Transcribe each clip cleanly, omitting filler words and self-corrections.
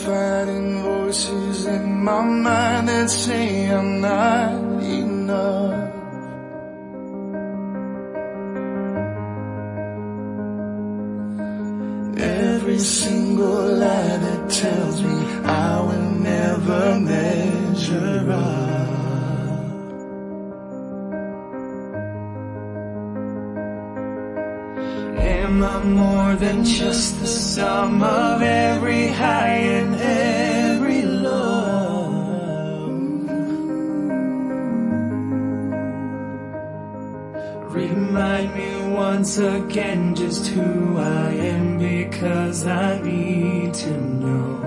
fighting voices in my mind that say I'm not enough. Every single lie that tells me I will never measure up. Am I more than just the sum of every high and every low? Remind me once again just who I am, because I need to know.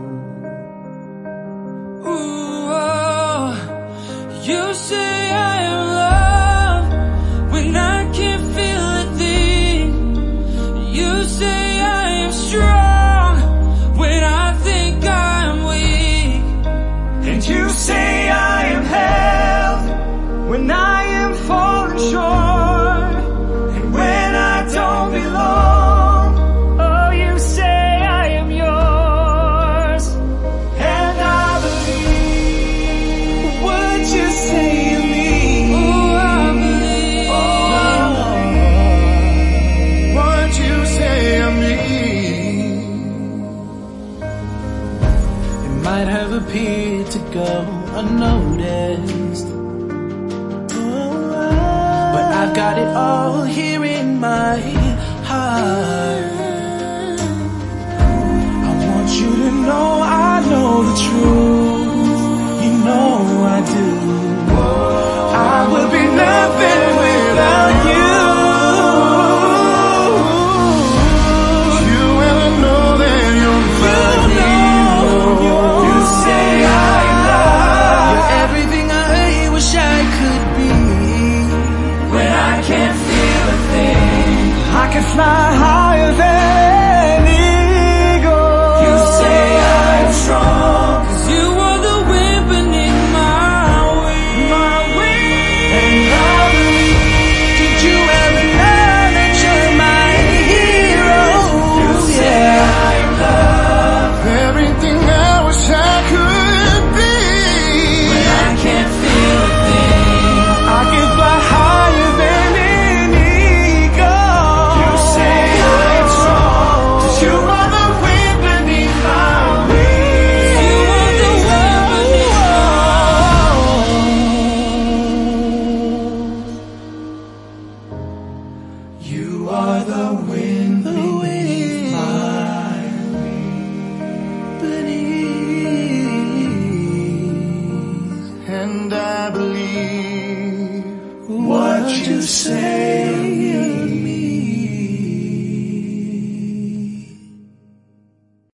Ooh, oh, you say I am loved when I can't feel a thing. You say I am strong when I think I am weak. And you say I am held when I am falling short. And when I don't belong, oh, you say I am yours. And I believe what you say to me. Oh, I believe what you say to me. It might have appeared to go unnoticed, but I've got it all here in my heart. I want you to know I know the truth. You know I do. I would be nothing without you. You ever know that you're you say I love. You're everything I wish I could be. When I can't feel a thing, I can fly higher than eagle. You say I'm strong, 'cause you are the wind beneath my wings. And I believe, did you ever know that you're my hero? You say I'm love, everything I wish I could be. When I can't feel a thing, I can fly higher than an eagle. You say I'm strong, 'cause you are the wind beneath my wings. You are the wind beneath my wings. You are the wind beneath my beneath. And I believe what you say.